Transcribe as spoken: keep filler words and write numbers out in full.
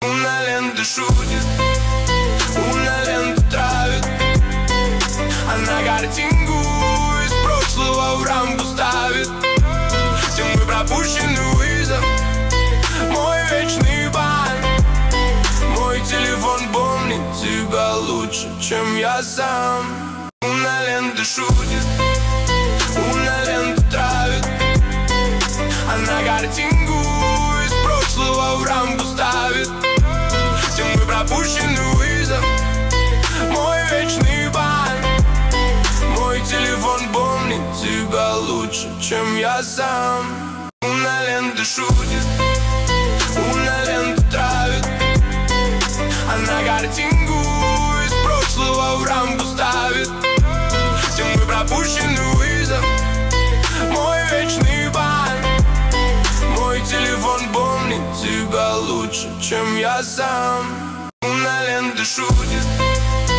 Луна ленты шутит, луна ленты травит. Она картинку из прошлого в рамку ставит. Где мой пропущенный вызов, мой вечный бан. Мой телефон помнит тебя лучше, чем я сам. Луна ленты шутит, луна ленты травит. Она картинку из прошлого в рамку ставит. Где мой пропущенный вызов, мой вечный бан. Мой телефон помнит тебя лучше, чем я сам. Луна ленты шутит, луна ленты травит. Она картинку из прошлого в рамку ставит. Где мой пропущенный вызов, мой вечный бан. Мой телефон помнит тебя лучше, чем я сам. Луна ленты шутит.